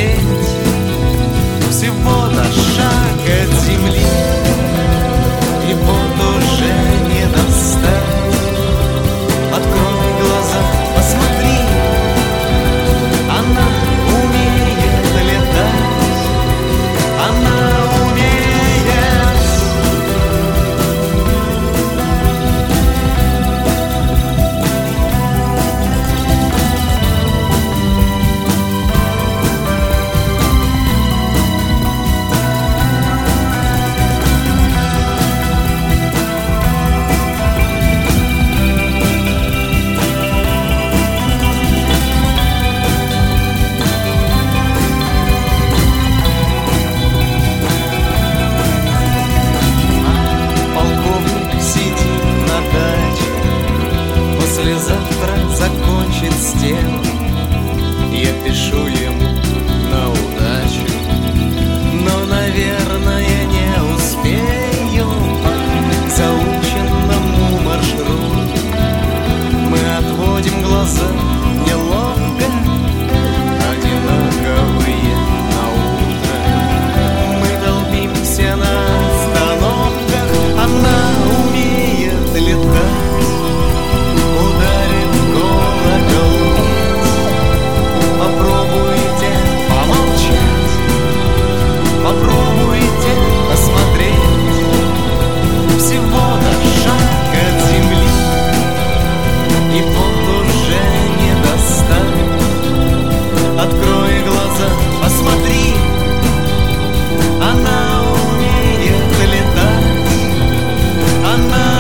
лететь, всего-то шаг от земли, и вот уже не достать. Открой глаза, посмотри, она умеет летать, она умеет. Послезавтра закончит с делом, я пишу ему на удачу, но, наверное, не успею по заученному маршруту. Мы отводим глаза неловко, одинаковые на утро. Мы толпимся на остановках, она умеет летать. Попробуйте помолчать, попробуйте посмотреть, всего-то шаг от земли, и вот уже не достать. Открой глаза, посмотри, она умеет летать, она